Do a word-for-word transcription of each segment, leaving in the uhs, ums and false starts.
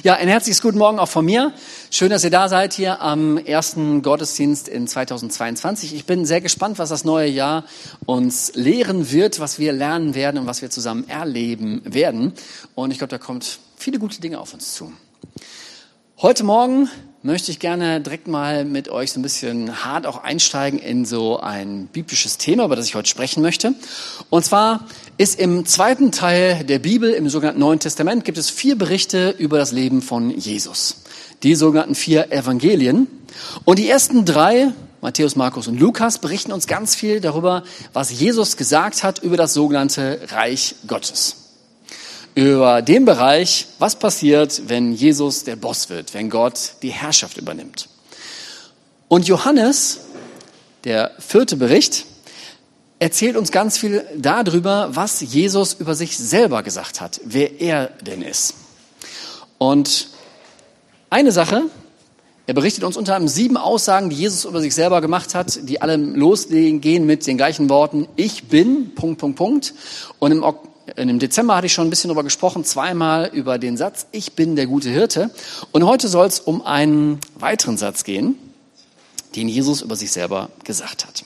Ja, ein herzliches guten Morgen auch von mir. Schön, dass ihr da seid hier am ersten Gottesdienst in zweitausendzweiundzwanzig. Ich bin sehr gespannt, was das neue Jahr uns lehren wird, was wir lernen werden und was wir zusammen erleben werden. Und ich glaube, da kommt viele gute Dinge auf uns zu. Heute Morgen möchte ich gerne direkt mal mit euch so ein bisschen hart auch einsteigen in so ein biblisches Thema, über das ich heute sprechen möchte. Und zwar ist im zweiten Teil der Bibel, im sogenannten Neuen Testament, gibt es vier Berichte über das Leben von Jesus. Die sogenannten vier Evangelien. Und die ersten drei, Matthäus, Markus und Lukas, berichten uns ganz viel darüber, was Jesus gesagt hat über das sogenannte Reich Gottes. Über den Bereich, was passiert, wenn Jesus der Boss wird, wenn Gott die Herrschaft übernimmt. Und Johannes, der vierte Bericht, erzählt uns ganz viel darüber, was Jesus über sich selber gesagt hat, wer er denn ist. Und eine Sache, er berichtet uns unter anderem sieben Aussagen, die Jesus über sich selber gemacht hat, die alle losgehen mit den gleichen Worten, ich bin, Punkt, Punkt, Punkt. Und im Ok- Im Dezember hatte ich schon ein bisschen darüber gesprochen, zweimal über den Satz, ich bin der gute Hirte. Und heute soll es um einen weiteren Satz gehen, den Jesus über sich selber gesagt hat.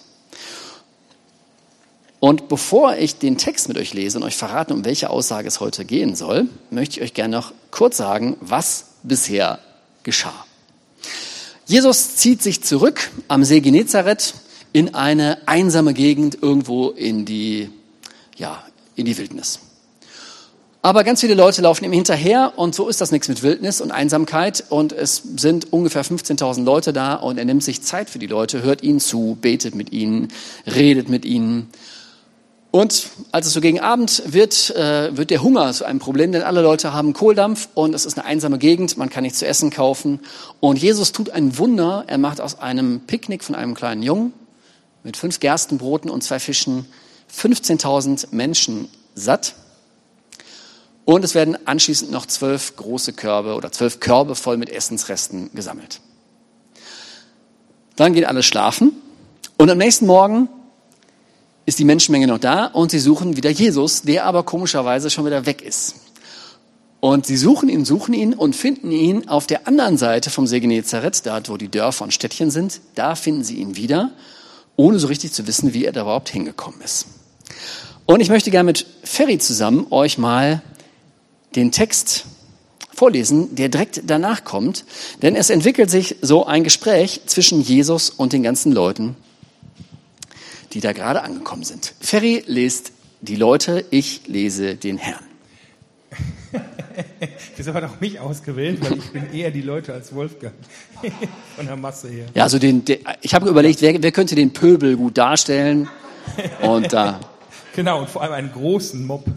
Und bevor ich den Text mit euch lese und euch verrate, um welche Aussage es heute gehen soll, möchte ich euch gerne noch kurz sagen, was bisher geschah. Jesus zieht sich zurück am See Genezareth in eine einsame Gegend irgendwo in die, ja, in die Wildnis. Aber ganz viele Leute laufen ihm hinterher und so ist das nichts mit Wildnis und Einsamkeit und es sind ungefähr fünfzehntausend Leute da und er nimmt sich Zeit für die Leute, hört ihnen zu, betet mit ihnen, redet mit ihnen. Und als es so gegen Abend wird, äh, wird der Hunger zu einem Problem, denn alle Leute haben Kohldampf und es ist eine einsame Gegend, man kann nichts zu essen kaufen. Und Jesus tut ein Wunder, er macht aus einem Picknick von einem kleinen Jungen mit fünf Gerstenbroten und zwei Fischen fünfzehntausend Menschen satt. Und es werden anschließend noch zwölf große Körbe oder zwölf Körbe voll mit Essensresten gesammelt. Dann gehen alle schlafen und am nächsten Morgen ist die Menschenmenge noch da und sie suchen wieder Jesus, der aber komischerweise schon wieder weg ist. Und sie suchen ihn, suchen ihn und finden ihn auf der anderen Seite vom See Genezareth, da wo die Dörfer und Städtchen sind, da finden sie ihn wieder, ohne so richtig zu wissen, wie er da überhaupt hingekommen ist. Und ich möchte gerne mit Ferry zusammen euch mal den Text vorlesen, der direkt danach kommt, denn es entwickelt sich so ein Gespräch zwischen Jesus und den ganzen Leuten, die da gerade angekommen sind. Ferry liest die Leute, ich lese den Herrn. Wieso hat auch mich ausgewählt, weil ich bin eher die Leute als Wolfgang von der Masse her. Ja, also den, der, ich habe überlegt, wer, wer könnte den Pöbel gut darstellen und da. Genau, und vor allem einen großen Mob.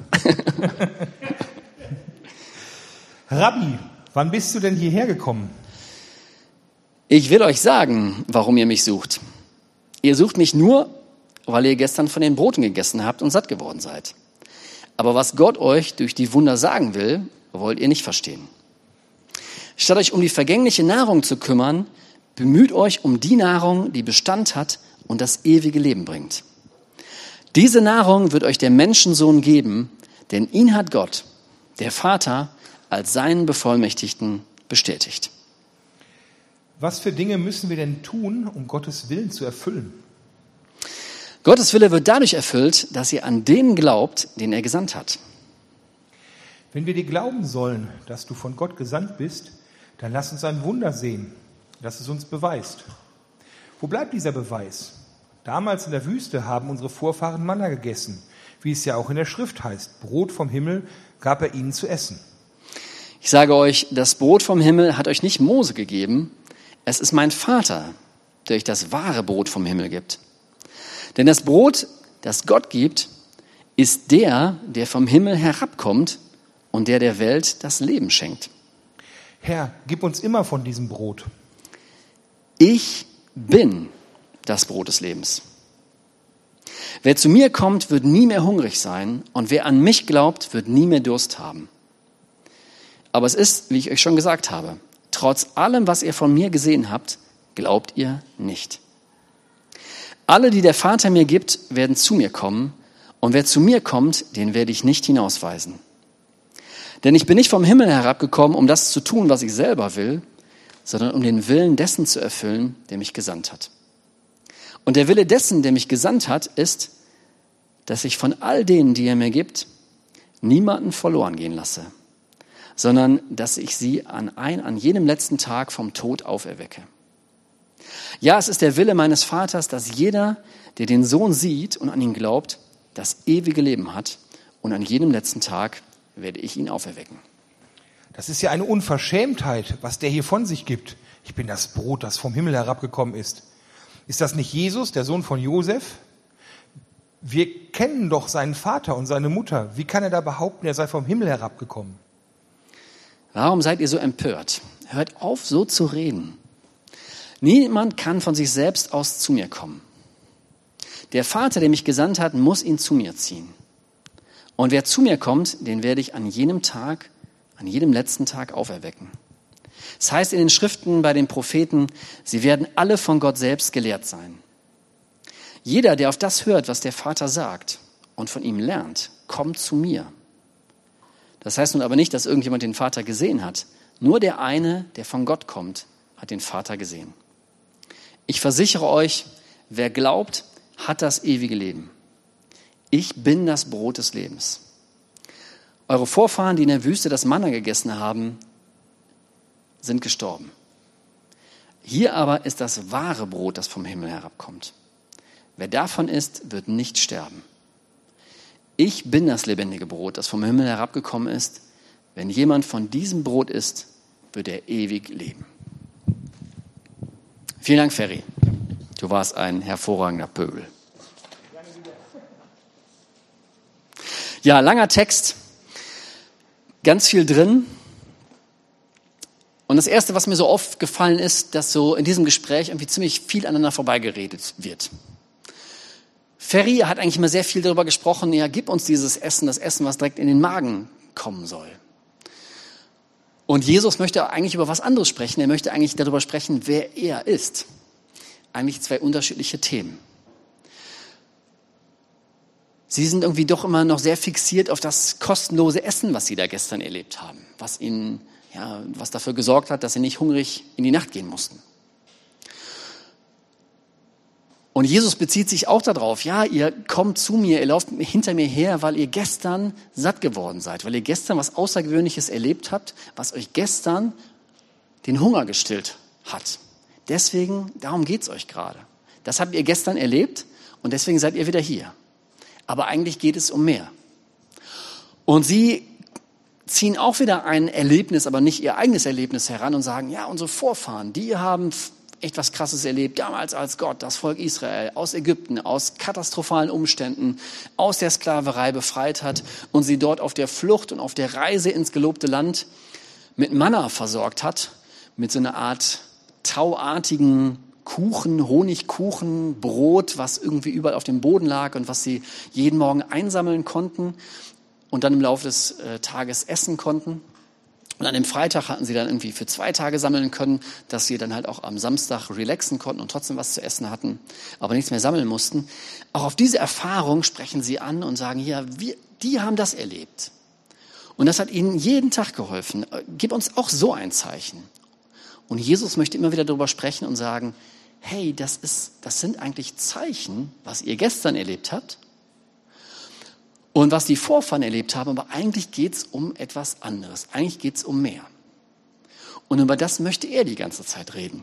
Rabbi, wann bist du denn hierher gekommen? Ich will euch sagen, warum ihr mich sucht. Ihr sucht mich nur, weil ihr gestern von den Broten gegessen habt und satt geworden seid. Aber was Gott euch durch die Wunder sagen will, wollt ihr nicht verstehen. Statt euch um die vergängliche Nahrung zu kümmern, bemüht euch um die Nahrung, die Bestand hat und das ewige Leben bringt. Diese Nahrung wird euch der Menschensohn geben, denn ihn hat Gott, der Vater, als seinen Bevollmächtigten bestätigt. Was für Dinge müssen wir denn tun, um Gottes Willen zu erfüllen? Gottes Wille wird dadurch erfüllt, dass ihr an den glaubt, den er gesandt hat. Wenn wir dir glauben sollen, dass du von Gott gesandt bist, dann lass uns ein Wunder sehen, das es uns beweist. Wo bleibt dieser Beweis? Damals in der Wüste haben unsere Vorfahren Manna gegessen, wie es ja auch in der Schrift heißt. Brot vom Himmel gab er ihnen zu essen. Ich sage euch, das Brot vom Himmel hat euch nicht Mose gegeben, es ist mein Vater, der euch das wahre Brot vom Himmel gibt. Denn das Brot, das Gott gibt, ist der, der vom Himmel herabkommt und der der Welt das Leben schenkt. Herr, gib uns immer von diesem Brot. Ich bin das Brot des Lebens. Wer zu mir kommt, wird nie mehr hungrig sein und wer an mich glaubt, wird nie mehr Durst haben. Aber es ist, wie ich euch schon gesagt habe, trotz allem, was ihr von mir gesehen habt, glaubt ihr nicht. Alle, die der Vater mir gibt, werden zu mir kommen und wer zu mir kommt, den werde ich nicht hinausweisen. Denn ich bin nicht vom Himmel herabgekommen, um das zu tun, was ich selber will, sondern um den Willen dessen zu erfüllen, der mich gesandt hat. Und der Wille dessen, der mich gesandt hat, ist, dass ich von all denen, die er mir gibt, niemanden verloren gehen lasse, sondern dass ich sie an, ein, an jedem letzten Tag vom Tod auferwecke. Ja, es ist der Wille meines Vaters, dass jeder, der den Sohn sieht und an ihn glaubt, das ewige Leben hat, und an jedem letzten Tag werde ich ihn auferwecken. Das ist ja eine Unverschämtheit, was der hier von sich gibt. Ich bin das Brot, das vom Himmel herabgekommen ist. Ist das nicht Jesus, der Sohn von Josef? Wir kennen doch seinen Vater und seine Mutter. Wie kann er da behaupten, er sei vom Himmel herabgekommen? Warum seid ihr so empört? Hört auf, so zu reden. Niemand kann von sich selbst aus zu mir kommen. Der Vater, der mich gesandt hat, muss ihn zu mir ziehen. Und wer zu mir kommt, den werde ich an jenem Tag, an jedem letzten Tag auferwecken. Es heißt in den Schriften bei den Propheten, sie werden alle von Gott selbst gelehrt sein. Jeder, der auf das hört, was der Vater sagt und von ihm lernt, kommt zu mir. Das heißt nun aber nicht, dass irgendjemand den Vater gesehen hat. Nur der eine, der von Gott kommt, hat den Vater gesehen. Ich versichere euch, wer glaubt, hat das ewige Leben. Ich bin das Brot des Lebens. Eure Vorfahren, die in der Wüste das Manna gegessen haben, sind gestorben. Hier aber ist das wahre Brot, das vom Himmel herabkommt. Wer davon isst, wird nicht sterben. Ich bin das lebendige Brot, das vom Himmel herabgekommen ist. Wenn jemand von diesem Brot isst, wird er ewig leben. Vielen Dank, Ferry. Du warst ein hervorragender Pöbel. Ja, langer Text, ganz viel drin. Und das Erste, was mir so aufgefallen ist, dass so in diesem Gespräch irgendwie ziemlich viel aneinander vorbeigeredet wird. Ferry hat eigentlich immer sehr viel darüber gesprochen, ja, gib uns dieses Essen, das Essen, was direkt in den Magen kommen soll. Und Jesus möchte eigentlich über was anderes sprechen. Er möchte eigentlich darüber sprechen, wer er ist. Eigentlich zwei unterschiedliche Themen. Sie sind irgendwie doch immer noch sehr fixiert auf das kostenlose Essen, was sie da gestern erlebt haben, was ihnen, ja, was dafür gesorgt hat, dass sie nicht hungrig in die Nacht gehen mussten. Und Jesus bezieht sich auch darauf, ja, ihr kommt zu mir, ihr lauft hinter mir her, weil ihr gestern satt geworden seid, weil ihr gestern was Außergewöhnliches erlebt habt, was euch gestern den Hunger gestillt hat. Deswegen, darum geht's euch gerade. Das habt ihr gestern erlebt und deswegen seid ihr wieder hier. Aber eigentlich geht es um mehr. Und sie ziehen auch wieder ein Erlebnis, aber nicht ihr eigenes Erlebnis heran und sagen, ja, unsere Vorfahren, die haben echt was Krasses erlebt, damals als Gott das Volk Israel aus Ägypten, aus katastrophalen Umständen, aus der Sklaverei befreit hat und sie dort auf der Flucht und auf der Reise ins gelobte Land mit Manna versorgt hat, mit so einer Art tauartigen Kuchen, Honigkuchen, Brot, was irgendwie überall auf dem Boden lag und was sie jeden Morgen einsammeln konnten und dann im Laufe des äh, Tages essen konnten. Und an dem Freitag hatten sie dann irgendwie für zwei Tage sammeln können, dass sie dann halt auch am Samstag relaxen konnten und trotzdem was zu essen hatten, aber nichts mehr sammeln mussten. Auch auf diese Erfahrung sprechen sie an und sagen, ja, wir, die haben das erlebt. Und das hat ihnen jeden Tag geholfen. Gib uns auch so ein Zeichen. Und Jesus möchte immer wieder darüber sprechen und sagen, hey, das ist, das sind eigentlich Zeichen, was ihr gestern erlebt habt und was die Vorfahren erlebt haben, aber eigentlich geht es um etwas anderes. Eigentlich geht es um mehr. Und über das möchte er die ganze Zeit reden.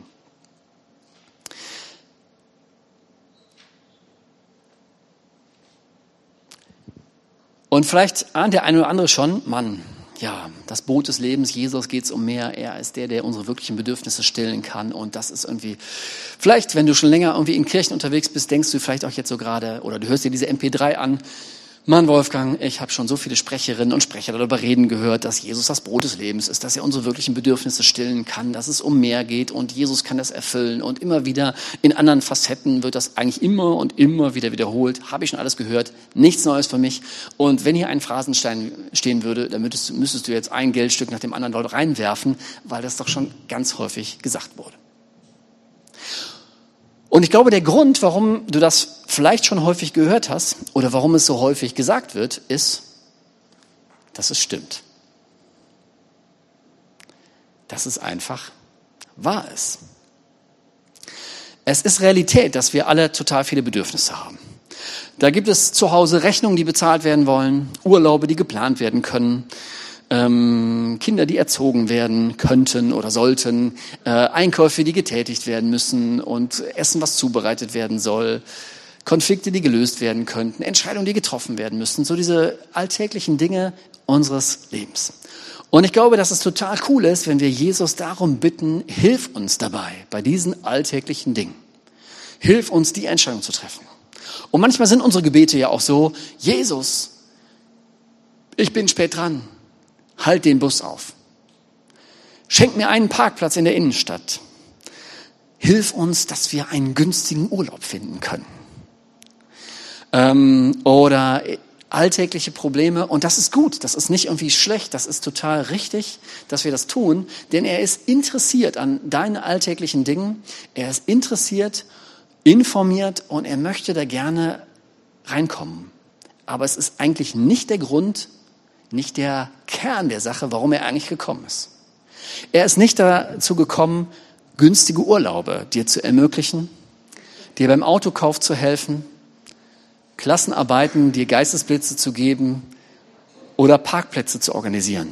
Und vielleicht ahnt der eine oder andere schon, Mann, ja, das Brot des Lebens, Jesus, geht es um mehr. Er ist der, der unsere wirklichen Bedürfnisse stillen kann. Und das ist irgendwie, vielleicht, wenn du schon länger irgendwie in Kirchen unterwegs bist, denkst du vielleicht auch jetzt so gerade, oder du hörst dir diese M P drei an, Mann, Wolfgang, ich habe schon so viele Sprecherinnen und Sprecher darüber reden gehört, dass Jesus das Brot des Lebens ist, dass er unsere wirklichen Bedürfnisse stillen kann, dass es um mehr geht und Jesus kann das erfüllen. Und immer wieder in anderen Facetten wird das eigentlich immer und immer wieder wiederholt. Habe ich schon alles gehört, nichts Neues für mich. Und wenn hier ein Phrasenstein stehen würde, dann müsstest, müsstest du jetzt ein Geldstück nach dem anderen dort reinwerfen, weil das doch schon ganz häufig gesagt wurde. Und ich glaube, der Grund, warum du das vielleicht schon häufig gehört hast oder warum es so häufig gesagt wird, ist, dass es stimmt. dass es einfach wahr ist. Es ist Realität, dass wir alle total viele Bedürfnisse haben. Da gibt es zu Hause Rechnungen, die bezahlt werden wollen, Urlaube, die geplant werden können, ähm, Kinder, die erzogen werden könnten oder sollten, äh, Einkäufe, die getätigt werden müssen und Essen, was zubereitet werden soll, Konflikte, die gelöst werden könnten, Entscheidungen, die getroffen werden müssen, so diese alltäglichen Dinge unseres Lebens. Und ich glaube, dass es total cool ist, wenn wir Jesus darum bitten, hilf uns dabei, bei diesen alltäglichen Dingen. Hilf uns, die Entscheidung zu treffen. Und manchmal sind unsere Gebete ja auch so, Jesus, ich bin spät dran, halt den Bus auf. Schenk mir einen Parkplatz in der Innenstadt. Hilf uns, dass wir einen günstigen Urlaub finden können. Ähm, oder alltägliche Probleme. Und das ist gut, das ist nicht irgendwie schlecht, das ist total richtig, dass wir das tun. Denn er ist interessiert an deinen alltäglichen Dingen. Er ist interessiert, informiert und er möchte da gerne reinkommen. Aber es ist eigentlich nicht der Grund, nicht der Kern der Sache, warum er eigentlich gekommen ist. Er ist nicht dazu gekommen, günstige Urlaube dir zu ermöglichen, dir beim Autokauf zu helfen, Klassenarbeiten, dir Geistesblitze zu geben oder Parkplätze zu organisieren.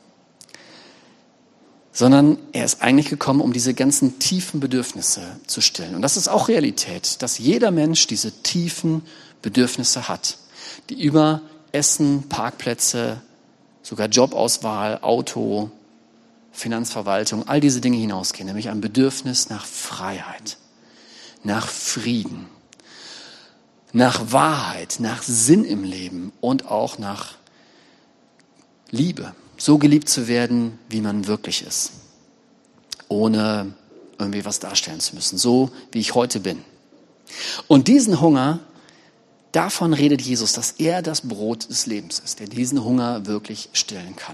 Sondern er ist eigentlich gekommen, um diese ganzen tiefen Bedürfnisse zu stillen. Und das ist auch Realität, dass jeder Mensch diese tiefen Bedürfnisse hat, die über Essen, Parkplätze, sogar Jobauswahl, Auto, Finanzverwaltung, all diese Dinge hinausgehen, nämlich ein Bedürfnis nach Freiheit, nach Frieden, nach Wahrheit, nach Sinn im Leben und auch nach Liebe. So geliebt zu werden, wie man wirklich ist, ohne irgendwie was darstellen zu müssen, so wie ich heute bin. Und diesen Hunger, davon redet Jesus, dass er das Brot des Lebens ist, der diesen Hunger wirklich stillen kann.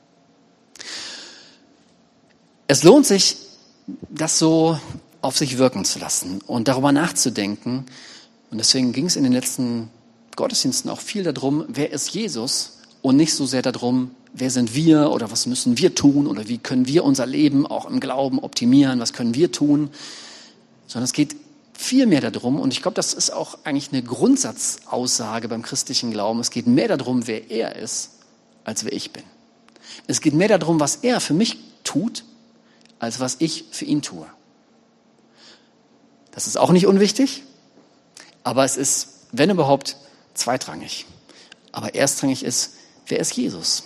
Es lohnt sich, das so auf sich wirken zu lassen und darüber nachzudenken. Und deswegen ging es in den letzten Gottesdiensten auch viel darum, wer ist Jesus und nicht so sehr darum, wer sind wir oder was müssen wir tun oder wie können wir unser Leben auch im Glauben optimieren, was können wir tun, sondern es geht viel mehr darum, und ich glaube, das ist auch eigentlich eine Grundsatzaussage beim christlichen Glauben, es geht mehr darum, wer er ist, als wer ich bin. Es geht mehr darum, was er für mich tut, als was ich für ihn tue. Das ist auch nicht unwichtig, aber es ist, wenn überhaupt, zweitrangig. Aber erstrangig ist, wer ist Jesus?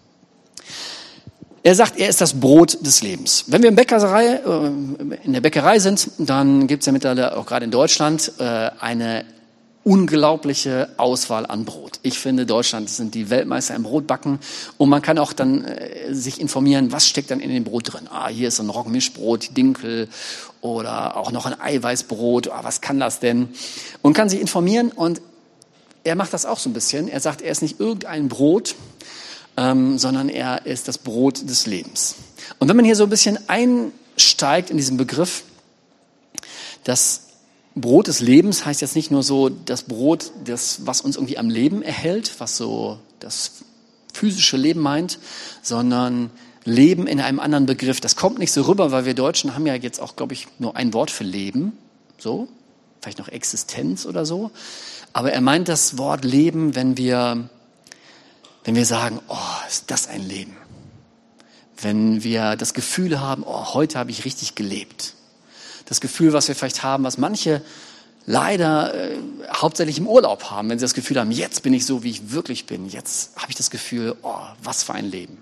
Er sagt, er ist das Brot des Lebens. Wenn wir in, Bäckerei, in der Bäckerei sind, dann gibt es ja mittlerweile auch gerade in Deutschland eine unglaubliche Auswahl an Brot. Ich finde, Deutschland sind die Weltmeister im Brotbacken und man kann auch dann sich informieren, was steckt dann in dem Brot drin. Ah, hier ist ein Roggenmischbrot, Dinkel oder auch noch ein Eiweißbrot. Ah, was kann das denn? Und kann sich informieren, und er macht das auch so ein bisschen. Er sagt, er ist nicht irgendein Brot, Ähm, sondern er ist das Brot des Lebens. Und wenn man hier so ein bisschen einsteigt in diesen Begriff, das Brot des Lebens heißt jetzt nicht nur so das Brot, das, was uns irgendwie am Leben erhält, was so das physische Leben meint, sondern Leben in einem anderen Begriff. Das kommt nicht so rüber, weil wir Deutschen haben ja jetzt auch, glaube ich, nur ein Wort für Leben, so, vielleicht noch Existenz oder so. Aber er meint das Wort Leben, wenn wir Wenn wir sagen, oh, ist das ein Leben. Wenn wir das Gefühl haben, oh, heute habe ich richtig gelebt. Das Gefühl, was wir vielleicht haben, was manche leider äh, hauptsächlich im Urlaub haben, wenn sie das Gefühl haben, jetzt bin ich so, wie ich wirklich bin. Jetzt habe ich das Gefühl, oh, was für ein Leben.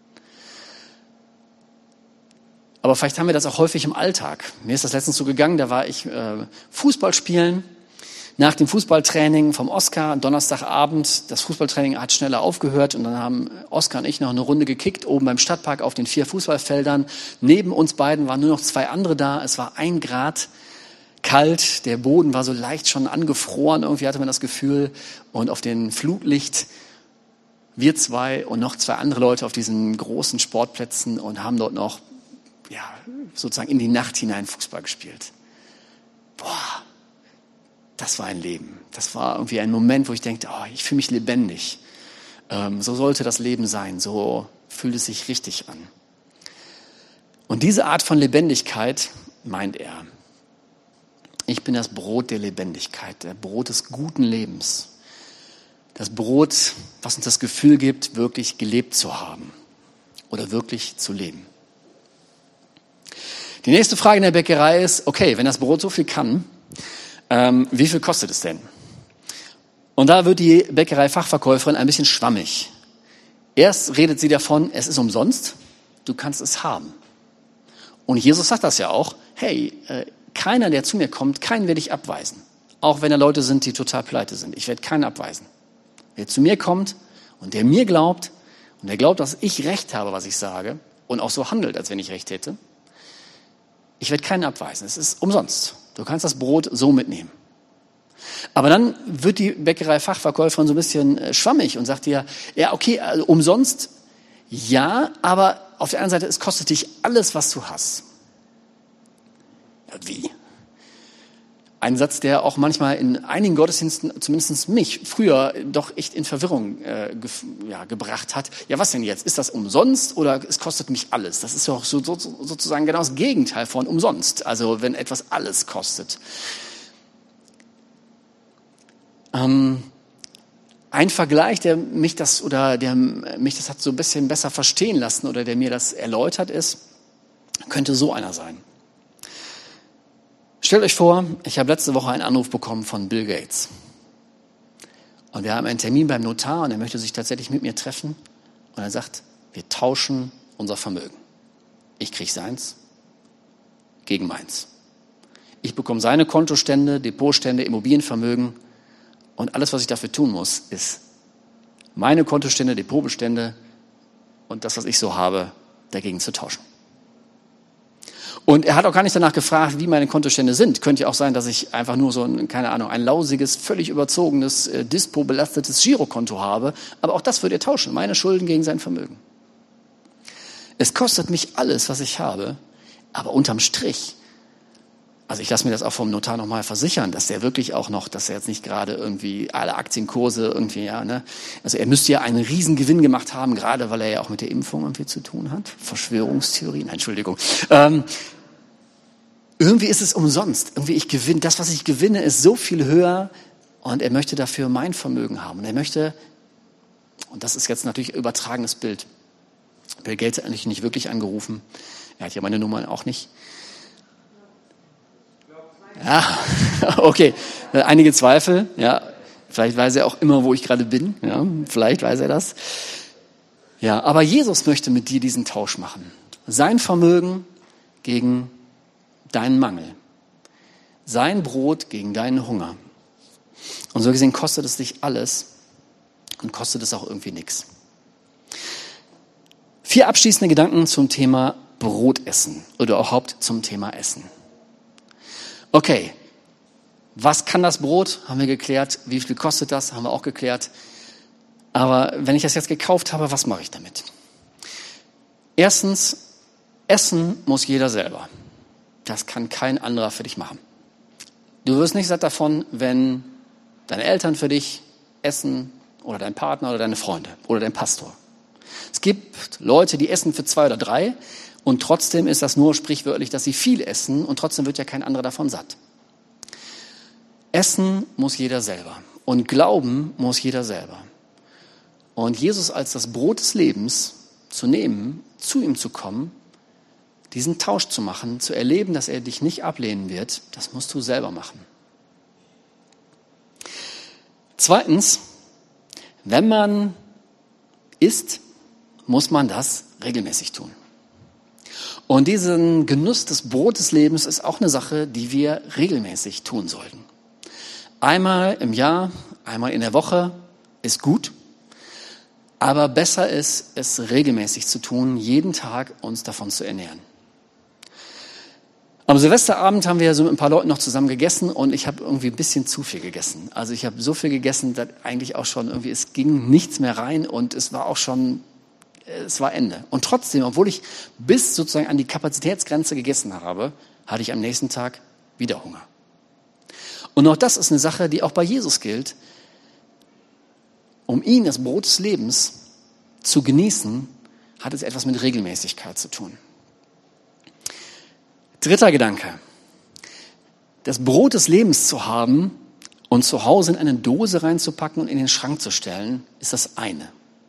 Aber vielleicht haben wir das auch häufig im Alltag. Mir ist das letztens so gegangen, da war ich äh, Fußball spielen. Nach dem Fußballtraining vom Oskar, Donnerstagabend, das Fußballtraining hat schneller aufgehört und dann haben Oskar und ich noch eine Runde gekickt, oben beim Stadtpark auf den vier Fußballfeldern. Neben uns beiden waren nur noch zwei andere da. Es war ein Grad kalt, der Boden war so leicht schon angefroren, irgendwie hatte man das Gefühl. Und auf den Flutlicht, wir zwei und noch zwei andere Leute auf diesen großen Sportplätzen und haben dort noch, ja, sozusagen in die Nacht hinein Fußball gespielt. Boah. Das war ein Leben. Das war irgendwie ein Moment, wo ich dachte, oh, ich fühle mich lebendig. Ähm, so sollte das Leben sein. So fühlt es sich richtig an. Und diese Art von Lebendigkeit meint er. Ich bin das Brot der Lebendigkeit, der Brot des guten Lebens. Das Brot, was uns das Gefühl gibt, wirklich gelebt zu haben oder wirklich zu leben. Die nächste Frage in der Bäckerei ist, okay, wenn das Brot so viel kann, ähm, wie viel kostet es denn? Und da wird die Bäckerei-Fachverkäuferin ein bisschen schwammig. Erst redet sie davon, es ist umsonst, du kannst es haben. Und Jesus sagt das ja auch, hey, äh, keiner, der zu mir kommt, keinen werde ich abweisen. Auch wenn da Leute sind, die total pleite sind. Ich werde keinen abweisen. Wer zu mir kommt und der mir glaubt und der glaubt, dass ich Recht habe, was ich sage und auch so handelt, als wenn ich Recht hätte, ich werde keinen abweisen. Es ist umsonst. Du kannst das Brot so mitnehmen. Aber dann wird die Bäckerei-Fachverkäuferin so ein bisschen schwammig und sagt dir, ja, okay, also umsonst, ja, aber auf der anderen Seite, es kostet dich alles, was du hast. Ja, wie? Ein Satz, der auch manchmal in einigen Gottesdiensten, zumindest mich, früher doch echt in Verwirrung äh, ge, ja, gebracht hat. Ja, was denn jetzt? Ist das umsonst oder es kostet mich alles? Das ist ja auch so, so, sozusagen genau das Gegenteil von umsonst. Also wenn etwas alles kostet. Ähm, ein Vergleich, der mich das oder der mich das hat so ein bisschen besser verstehen lassen oder der mir das erläutert ist, könnte so einer sein. Stellt euch vor, ich habe letzte Woche einen Anruf bekommen von Bill Gates. Und wir haben einen Termin beim Notar und er möchte sich tatsächlich mit mir treffen. Und er sagt, wir tauschen unser Vermögen. Ich kriege seins gegen meins. Ich bekomme seine Kontostände, Depotstände, Immobilienvermögen. Und alles, was ich dafür tun muss, ist meine Kontostände, Depotbestände und das, was ich so habe, dagegen zu tauschen. Und er hat auch gar nicht danach gefragt, wie meine Kontostände sind. Könnte ja auch sein, dass ich einfach nur so ein, keine Ahnung, ein lausiges, völlig überzogenes, äh, dispo-belastetes Girokonto habe. Aber auch das würde er tauschen, meine Schulden gegen sein Vermögen. Es kostet mich alles, was ich habe, aber unterm Strich, also ich lasse mir das auch vom Notar nochmal versichern, dass der wirklich auch noch, dass er jetzt nicht gerade irgendwie alle Aktienkurse irgendwie, ja, ne. Also er müsste ja einen riesen Gewinn gemacht haben, gerade weil er ja auch mit der Impfung irgendwie zu tun hat. Verschwörungstheorie, nein, Entschuldigung. Ähm, irgendwie ist es umsonst. Irgendwie ich gewinne, das, was ich gewinne, ist so viel höher und er möchte dafür mein Vermögen haben. Und er möchte, und das ist jetzt natürlich ein übertragenes Bild, Bill Gates hat eigentlich nicht wirklich angerufen. Er hat ja meine Nummer auch nicht. Ja, okay. Einige Zweifel, ja. Vielleicht weiß er auch immer, wo ich gerade bin, ja. Vielleicht weiß er das. Ja, aber Jesus möchte mit dir diesen Tausch machen. Sein Vermögen gegen deinen Mangel. Sein Brot gegen deinen Hunger. Und so gesehen kostet es dich alles und kostet es auch irgendwie nichts. Vier abschließende Gedanken zum Thema Brotessen oder überhaupt zum Thema Essen. Okay, was kann das Brot? Haben wir geklärt. Wie viel kostet das? Haben wir auch geklärt. Aber wenn ich das jetzt gekauft habe, was mache ich damit? Erstens, essen muss jeder selber. Das kann kein anderer für dich machen. Du wirst nicht satt davon, wenn deine Eltern für dich essen oder dein Partner oder deine Freunde oder dein Pastor. Es gibt Leute, die essen für zwei oder drei und trotzdem ist das nur sprichwörtlich, dass sie viel essen und trotzdem wird ja kein anderer davon satt. Essen muss jeder selber und glauben muss jeder selber. Und Jesus als das Brot des Lebens zu nehmen, zu ihm zu kommen, diesen Tausch zu machen, zu erleben, dass er dich nicht ablehnen wird, das musst du selber machen. Zweitens, wenn man isst, muss man das regelmäßig tun. Und diesen Genuss des Brot des Lebens ist auch eine Sache, die wir regelmäßig tun sollten. Einmal im Jahr, einmal in der Woche ist gut, aber besser ist, es regelmäßig zu tun, jeden Tag uns davon zu ernähren. Am Silvesterabend haben wir so mit ein paar Leuten noch zusammen gegessen und ich habe irgendwie ein bisschen zu viel gegessen. Also ich habe so viel gegessen, dass eigentlich auch schon irgendwie, es ging nichts mehr rein und es war auch schon, es war Ende. Und trotzdem, obwohl ich bis sozusagen an die Kapazitätsgrenze gegessen habe, hatte ich am nächsten Tag wieder Hunger. Und auch das ist eine Sache, die auch bei Jesus gilt. Um ihn, das Brot des Lebens, zu genießen, hat es etwas mit Regelmäßigkeit zu tun. Dritter Gedanke. Das Brot des Lebens zu haben und zu Hause in eine Dose reinzupacken und in den Schrank zu stellen, ist das eine.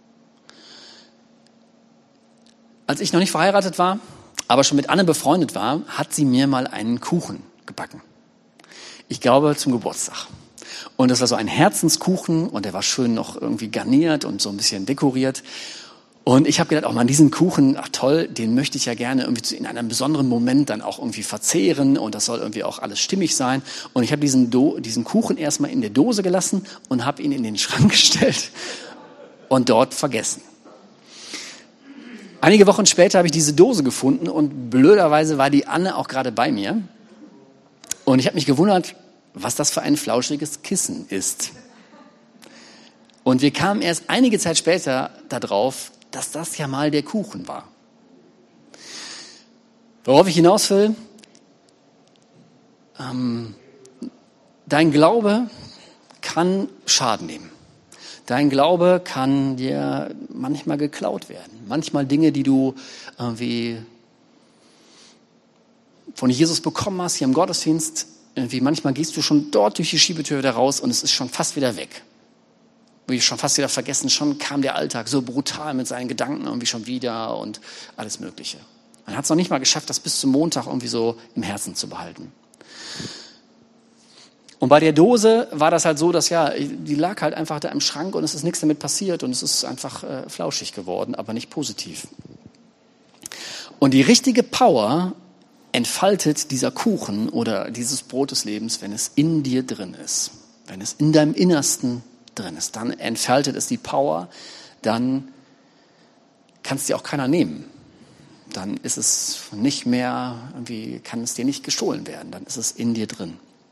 Als ich noch nicht verheiratet war, aber schon mit Anne befreundet war, hat sie mir mal einen Kuchen gebacken. Ich glaube zum Geburtstag. Und das war so ein Herzenskuchen und der war schön noch irgendwie garniert und so ein bisschen dekoriert. Und ich habe gedacht, oh man, diesen Kuchen, ach toll, den möchte ich ja gerne irgendwie in einem besonderen Moment dann auch irgendwie verzehren und das soll irgendwie auch alles stimmig sein. Und ich habe diesen, Do- diesen Kuchen erstmal in der Dose gelassen und habe ihn in den Schrank gestellt und dort vergessen. Einige Wochen später habe ich diese Dose gefunden und blöderweise war die Anne auch gerade bei mir. Und ich habe mich gewundert, was das für ein flauschiges Kissen ist. Und wir kamen erst einige Zeit später darauf, dass das ja mal der Kuchen war. Worauf ich hinaus will, ähm, dein Glaube kann Schaden nehmen. Dein Glaube kann dir manchmal geklaut werden. Manchmal Dinge, die du irgendwie von Jesus bekommen hast, hier im Gottesdienst, irgendwie manchmal gehst du schon dort durch die Schiebetür wieder raus und es ist schon fast wieder weg. Wie schon fast wieder vergessen, schon kam der Alltag so brutal mit seinen Gedanken irgendwie schon wieder und alles Mögliche. Man hat es noch nicht mal geschafft, das bis zum Montag irgendwie so im Herzen zu behalten. Und bei der Dose war das halt so, dass ja, die lag halt einfach da im Schrank und es ist nichts damit passiert und es ist einfach äh, flauschig geworden, aber nicht positiv. Und die richtige Power entfaltet dieser Kuchen oder dieses Brot des Lebens, wenn es in dir drin ist, wenn es in deinem Innersten drin ist, dann entfaltet es die Power, dann kann es dir auch keiner nehmen. Dann ist es nicht mehr, irgendwie kann es dir nicht gestohlen werden, dann ist es in dir drin.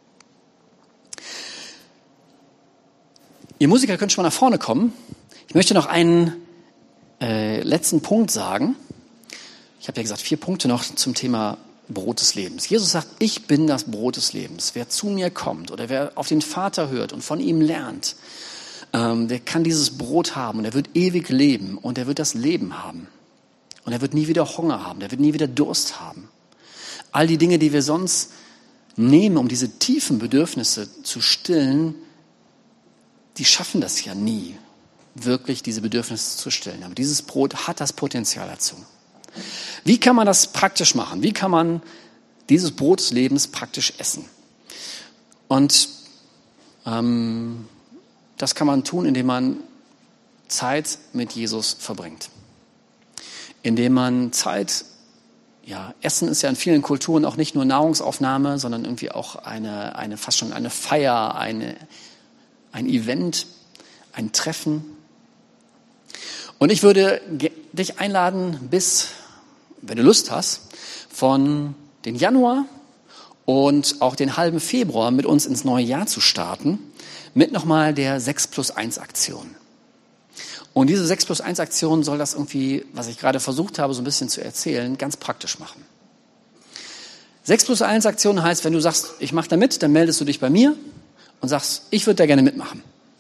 Ihr Musiker könnt schon mal nach vorne kommen. Ich möchte noch einen äh, letzten Punkt sagen. Ich habe ja gesagt, vier Punkte noch zum Thema Brot des Lebens. Jesus sagt, ich bin das Brot des Lebens. Wer zu mir kommt oder wer auf den Vater hört und von ihm lernt, ähm, der kann dieses Brot haben und er wird ewig leben und er wird das Leben haben. Und er wird nie wieder Hunger haben, der wird nie wieder Durst haben. All die Dinge, die wir sonst nehmen, um diese tiefen Bedürfnisse zu stillen, die schaffen das ja nie, wirklich diese Bedürfnisse zu stillen. Aber dieses Brot hat das Potenzial dazu. Wie kann man das praktisch machen? Wie kann man dieses Brot des Lebens praktisch essen? Und ähm, das kann man tun, indem man Zeit mit Jesus verbringt. Indem man Zeit, ja, Essen ist ja in vielen Kulturen auch nicht nur Nahrungsaufnahme, sondern irgendwie auch eine, eine fast schon eine Feier, eine, ein Event, ein Treffen. Und ich würde dich einladen, bis, wenn du Lust hast, von den Januar und auch den halben Februar mit uns ins neue Jahr zu starten, mit nochmal der sechs plus eins Aktion. Und diese sechs plus eins Aktion soll das irgendwie, was ich gerade versucht habe, so ein bisschen zu erzählen, ganz praktisch machen. sechs plus eins Aktion heißt, wenn du sagst, ich mache da mit, dann meldest du dich bei mir und sagst, ich würde da gerne mitmachen.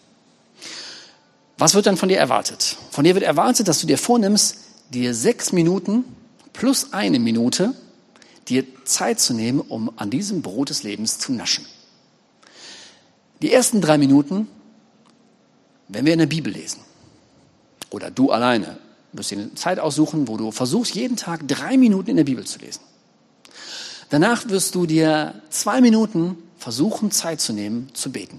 Was wird dann von dir erwartet? Von dir wird erwartet, dass du dir vornimmst, dir sechs Minuten plus eine Minute dir Zeit zu nehmen, um an diesem Brot des Lebens zu naschen. Die ersten drei Minuten, wenn wir in der Bibel lesen, oder du alleine, wirst dir eine Zeit aussuchen, wo du versuchst, jeden Tag drei Minuten in der Bibel zu lesen. Danach wirst du dir zwei Minuten versuchen, Zeit zu nehmen, zu beten.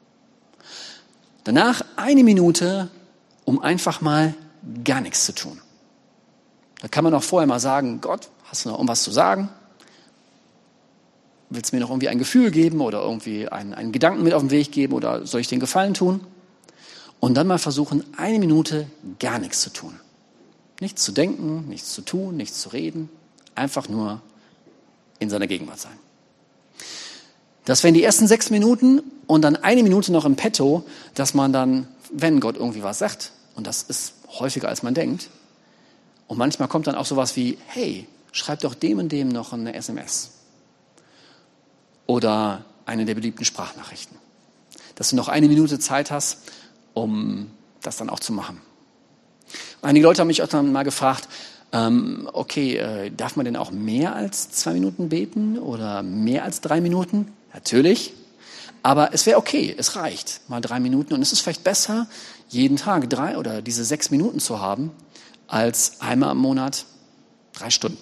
Danach eine Minute, um einfach mal gar nichts zu tun. Da kann man auch vorher mal sagen, Gott, hast du noch irgendwas zu sagen? Willst du mir noch irgendwie ein Gefühl geben oder irgendwie einen, einen Gedanken mit auf den Weg geben oder soll ich dir einen Gefallen tun? Und dann mal versuchen, eine Minute gar nichts zu tun. Nichts zu denken, nichts zu tun, nichts zu reden. Einfach nur in seiner Gegenwart sein. Das wären die ersten sechs Minuten und dann eine Minute noch im Petto, dass man dann, wenn Gott irgendwie was sagt, und das ist häufiger als man denkt, und manchmal kommt dann auch sowas wie, hey, schreib doch dem und dem noch eine S M S. Oder eine der beliebten Sprachnachrichten. Dass du noch eine Minute Zeit hast, um das dann auch zu machen. Einige Leute haben mich auch dann mal gefragt, Ähm, okay, äh, darf man denn auch mehr als zwei Minuten beten oder mehr als drei Minuten? Natürlich. Aber es wäre okay, es reicht, mal drei Minuten. Und es ist vielleicht besser, jeden Tag drei oder diese sechs Minuten zu haben, als einmal im Monat drei Stunden.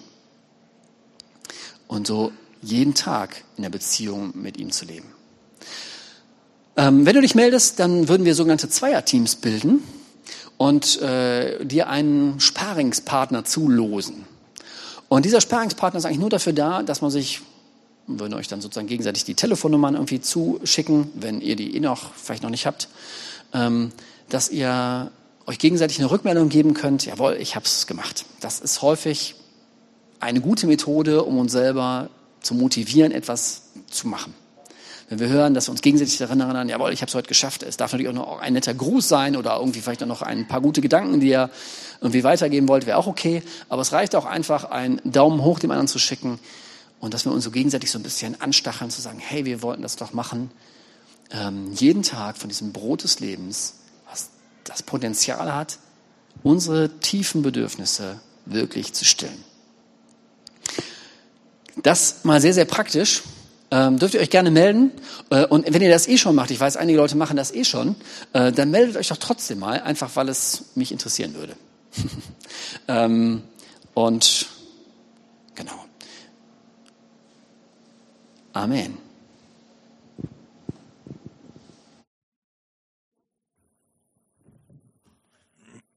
Und so jeden Tag in der Beziehung mit ihm zu leben. Ähm, wenn du dich meldest, dann würden wir sogenannte Zweierteams bilden und äh, dir einen Sparingspartner zulosen. Und dieser Sparingspartner ist eigentlich nur dafür da, dass man sich, wir würden euch dann sozusagen gegenseitig die Telefonnummern irgendwie zuschicken, wenn ihr die eh noch vielleicht noch nicht habt, ähm, dass ihr euch gegenseitig eine Rückmeldung geben könnt, jawohl, ich habe es gemacht. Das ist häufig eine gute Methode, um uns selber zu motivieren, etwas zu machen. Wenn wir hören, dass wir uns gegenseitig daran erinnern, jawohl, ich habe es heute geschafft. Es darf natürlich auch noch ein netter Gruß sein oder irgendwie vielleicht auch noch ein paar gute Gedanken, die ihr irgendwie weitergeben wollt, wäre auch okay. Aber es reicht auch einfach, einen Daumen hoch dem anderen zu schicken und dass wir uns so gegenseitig so ein bisschen anstacheln, zu sagen, hey, wir wollten das doch machen. Ähm, jeden Tag von diesem Brot des Lebens, was das Potenzial hat, unsere tiefen Bedürfnisse wirklich zu stillen. Das mal sehr, sehr praktisch. Ähm, dürft ihr euch gerne melden. Äh, und wenn ihr das eh schon macht, ich weiß, einige Leute machen das eh schon, äh, dann meldet euch doch trotzdem mal, einfach weil es mich interessieren würde. ähm, und genau. Amen.